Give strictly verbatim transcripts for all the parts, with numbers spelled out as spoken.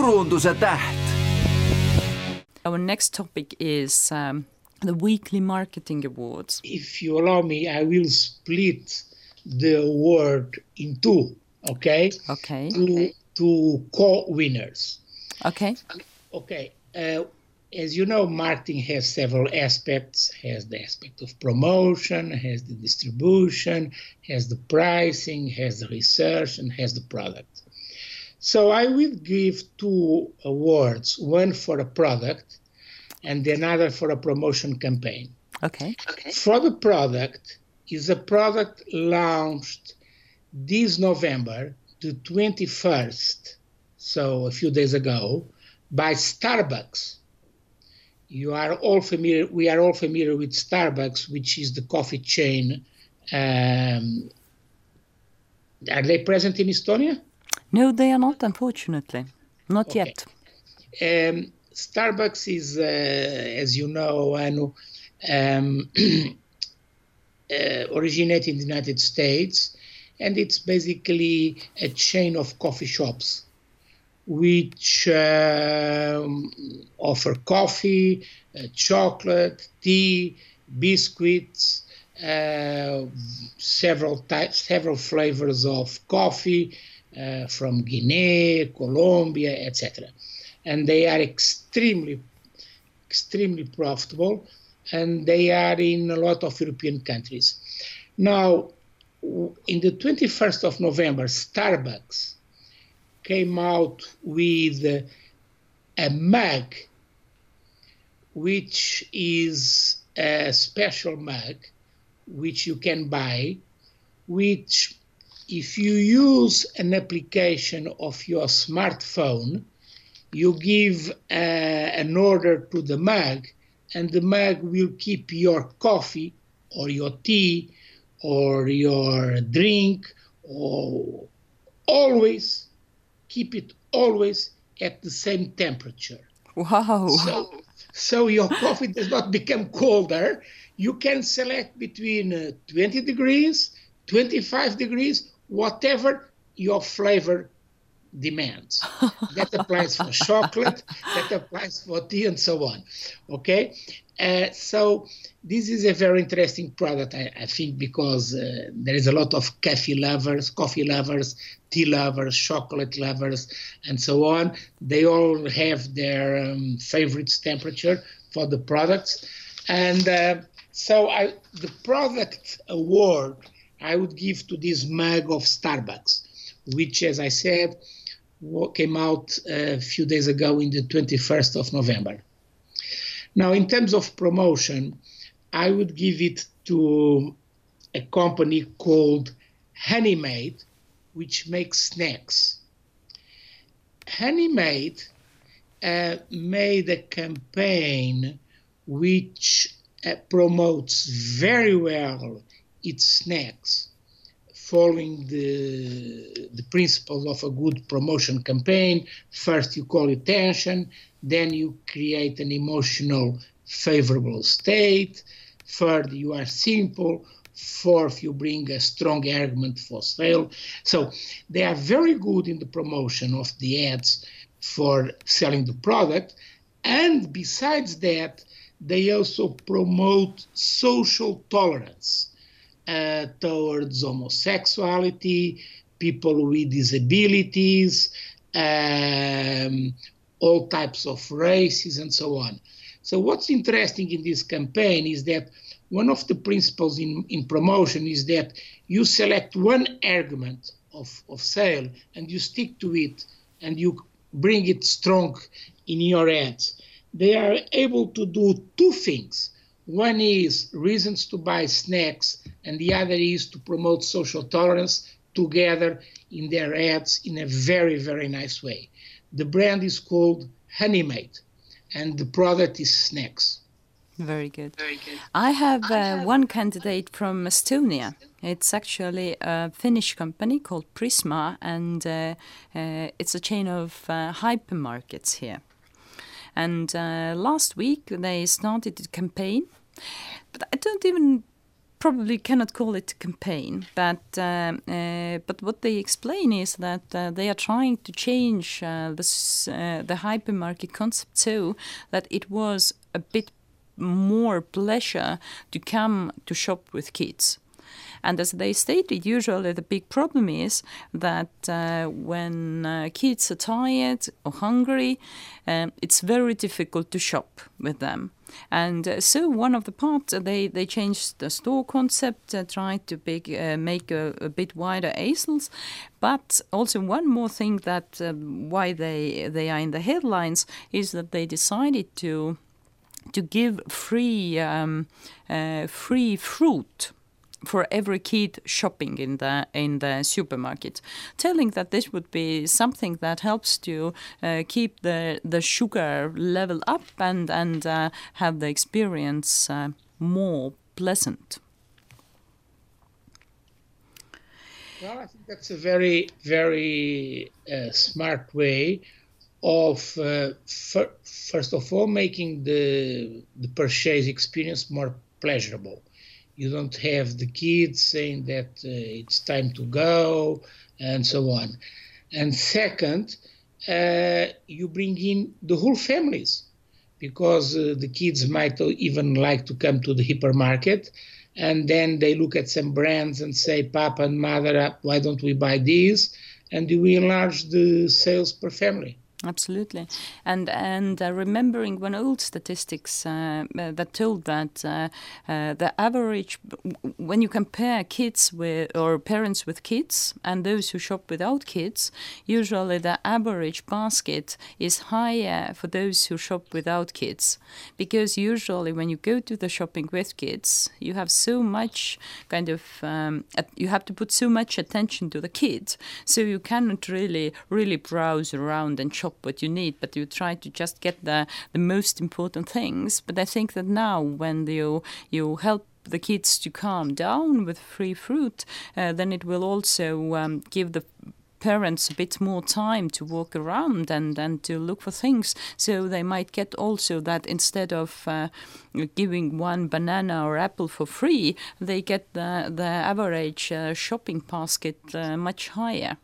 turunduse täht. Our next topic is um, the Weekly Marketing Awards. If you allow me, I will split the award in two, okay? Okay. Two, two co-winners. Okay. Okay. Uh, as you know, marketing has several aspects. Has the aspect of promotion, has the distribution, has the pricing, has the research, and has the product. So I will give two awards, one for a product and another for a promotion campaign. Okay. Okay. For the product, is a product launched this November, the twenty-first, so a few days ago, by Starbucks. You are all familiar, we are all familiar with Starbucks, which is the coffee chain. Um, are they present in Estonia? No, they are not, unfortunately. Not Okay. yet. Um, Starbucks is, uh, as you know, Anu, um, uh, originated in the United States, and it's basically a chain of coffee shops which um, offer coffee, uh, chocolate, tea, biscuits, uh, several types, several flavors of coffee, Uh, from Guinea, Colombia, et cetera. And they are extremely, extremely profitable, and they are in a lot of European countries. Now, in the twenty-first of November, Starbucks came out with a mug, which is a special mug, which you can buy, which if you use an application of your smartphone, you give uh, an order to the mug, and the mug will keep your coffee or your tea or your drink, or always keep it always at the same temperature. Wow. So, so your coffee does not become colder. You can select between uh, twenty degrees, twenty-five degrees, whatever your flavor demands. That applies for chocolate, that applies for tea, and so on. Okay? Uh, so this is a very interesting product, I, I think, because uh, there is a lot of coffee lovers, coffee lovers, tea lovers, chocolate lovers, and so on. They all have their um, favorite temperature for the products. And uh, so I, the product award I would give to this mug of Starbucks, which, as I said, came out a few days ago in the twenty-first of November. Now, in terms of promotion, I would give it to a company called Honeymaid, which makes snacks. Honeymaid uh, made a campaign which uh, promotes very well its snacks, following the, the principles of a good promotion campaign. First, you call attention, then you create an emotional, favorable state. Third, you are simple. Fourth, you bring a strong argument for sale. So they are very good in the promotion of the ads for selling the product. And besides that, they also promote social tolerance Uh, towards homosexuality, people with disabilities, um, all types of races, and so on. So what's interesting in this campaign is that one of the principles in, in promotion is that you select one argument of, of sale and you stick to it and you bring it strong in your ads. They are able to do two things. One is reasons to buy snacks, and the other is to promote social tolerance together in their ads in a very, very nice way. The brand is called Honeymaid, and the product is snacks. Very good. Very good. I have uh, one candidate from Estonia. It's actually a Finnish company called Prisma, and uh, uh, it's a chain of uh, hypermarkets here. And uh, last week they started a campaign, but I don't even probably cannot call it a campaign, but um, uh, but what they explain is that uh, they are trying to change uh, this, uh, the hypermarket concept so that it was a bit more pleasure to come to shop with kids. And as they stated, usually the big problem is that uh, when uh, kids are tired or hungry, um, it's very difficult to shop with them. And uh, so one of the parts, uh, they, they changed the store concept, uh, tried to big, uh, make a, a bit wider aisles. But also one more thing that uh, why they, they are in the headlines is that they decided to to give free um, uh, free fruit for every kid shopping in the in the supermarket, telling that this would be something that helps to uh, keep the the sugar level up and and uh, have the experience uh, more pleasant. Well, I think that's a very very uh, smart way of uh, fir- first of all making the the purchase experience more pleasurable. You don't have the kids saying that uh, it's time to go and so on. And second, uh, you bring in the whole families, because uh, the kids might even like to come to the hypermarket, and then they look at some brands and say, Papa and Mother, why don't we buy these? And we enlarge the sales per family. Absolutely. And and uh, remembering one old statistics uh, uh, that told that uh, uh, the average, when you compare kids with or parents with kids and those who shop without kids, usually the average basket is higher for those who shop without kids. Because usually when you go to the shopping with kids, you have so much kind of, um, you have to put so much attention to the kids. So you cannot really, really browse around and shop what you need, but you try to just get the, the most important things. But I think that now when you you help the kids to calm down with free fruit, uh, then it will also um, give the parents a bit more time to walk around and, and to look for things. So they might get also that instead of uh, giving one banana or apple for free, they get the, the average uh, shopping basket uh, much higher.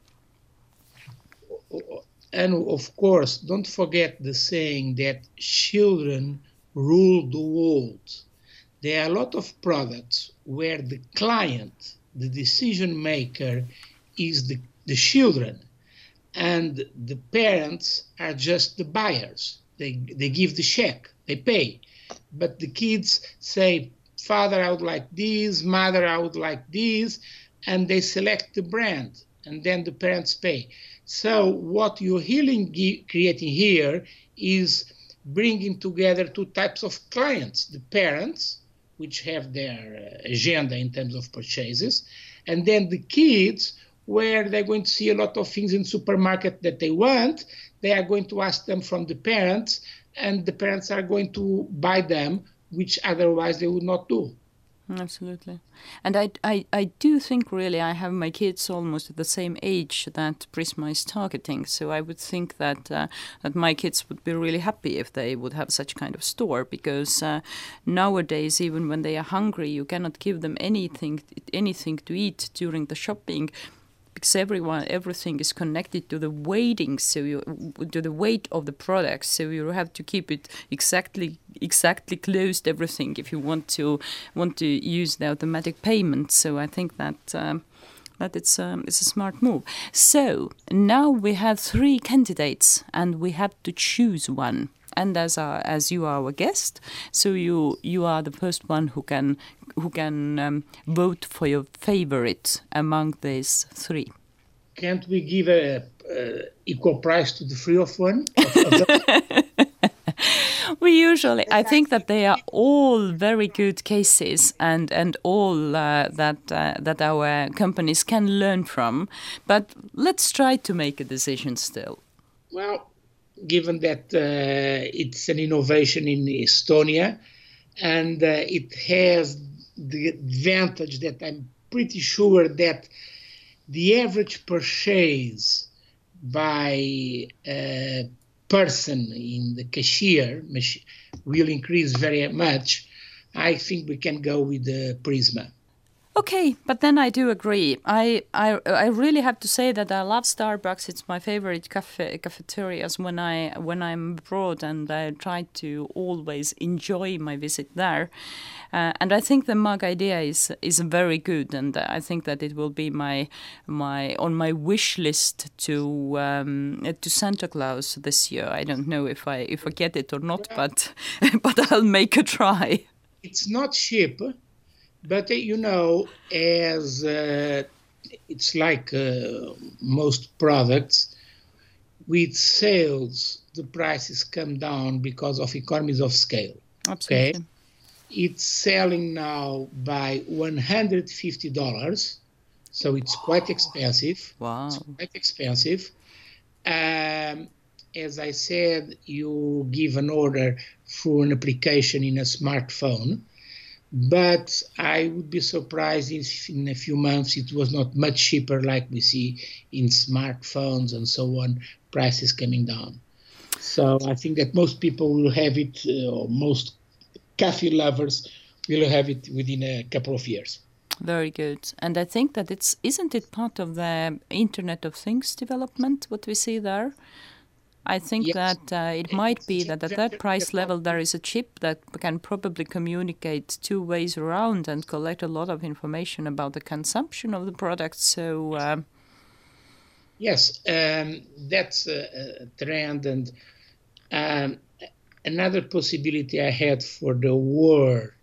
And of course, don't forget the saying that children rule the world. There are a lot of products where the client, the decision maker, is the, the children, and the parents are just the buyers. They, they give the check, they pay. But the kids say, Father, I would like this, Mother, I would like this, and they select the brand, and then the parents pay. So what you're healing, creating here is bringing together two types of clients: the parents, which have their agenda in terms of purchases, and then the kids, where they're going to see a lot of things in supermarket that they want. They are going to ask them from the parents, and the parents are going to buy them, which otherwise they would not do. Absolutely. And I, I, I do think really I have my kids almost at the same age that Prisma is targeting. So I would think that uh, that my kids would be really happy if they would have such kind of store, because uh, nowadays, even when they are hungry, you cannot give them anything anything to eat during the shopping, because everyone, everything is connected to the weighting, so you, to the weight of the products. So you have to keep it exactly, exactly closed, everything, if you want to want to use the automatic payment. So I think that um, that it's um, it's a smart move. So now we have three candidates, and we have to choose one. And as our, as you are our guest, so you you are the first one who can who can um, vote for your favorite among these three. Can't we give a, a equal price to the three of one? We usually, I think that they are all very good cases, and and all uh, that uh, that our companies can learn from. But let's try to make a decision still. Well, given that uh, it's an innovation in Estonia, and uh, it has the advantage that I'm pretty sure that the average purchase by a person in the cashier will increase very much, I think we can go with the Prisma. Okay, but then I do agree. I, I I really have to say that I love Starbucks. It's my favorite cafe cafeterias when I when I'm abroad, and I try to always enjoy my visit there. Uh, and I think the mug idea is is very good, and I think that it will be my my on my wish list to um, to Santa Claus this year. I don't know if I if I get it or not, but but I'll make a try. It's not cheap. But, uh, you know, as uh, it's like uh, most products, with sales, the prices come down because of economies of scale. Absolutely. Okay? It's selling now by one hundred fifty dollars, so it's quite expensive. Wow. It's quite expensive. Um, as I said, you give an order through an application in a smartphone. But I would be surprised if in a few months it was not much cheaper like we see in smartphones and so on, prices coming down. So I think that most people will have it, uh, or most coffee lovers will have it within a couple of years. Very good. And I think that it's, isn't it part of the Internet of Things development, what we see there? I think Yes. that uh, it might be that at that price level there is a chip that can probably communicate two ways around and collect a lot of information about the consumption of the product. So um, yes, um, that's a, a trend. And um, another possibility I had for the world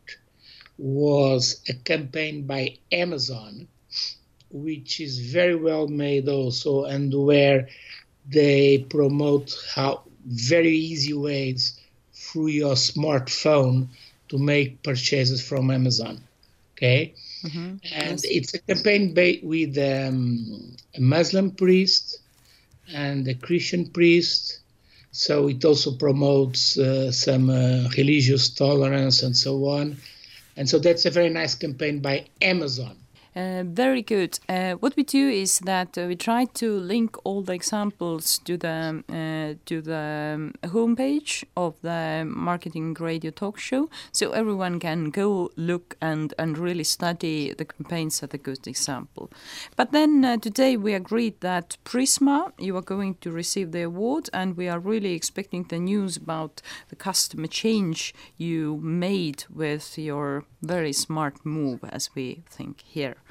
was a campaign by Amazon, which is very well made also, and where they promote how very easy ways through your smartphone to make purchases from Amazon. Okay, mm-hmm. and Yes. it's a campaign ba- with um, a Muslim priest and a Christian priest. So it also promotes uh, some uh, religious tolerance and so on. And so that's a very nice campaign by Amazon. Uh, very good. Uh, what we do is that uh, we try to link all the examples to the uh, to the um, homepage of the Marketing Radio Talk Show, so everyone can go look and, and really study the campaigns as a good example. But then uh, today we agreed that Prisma, you are going to receive the award, and we are really expecting the news about the customer change you made with your very smart move, as we think here.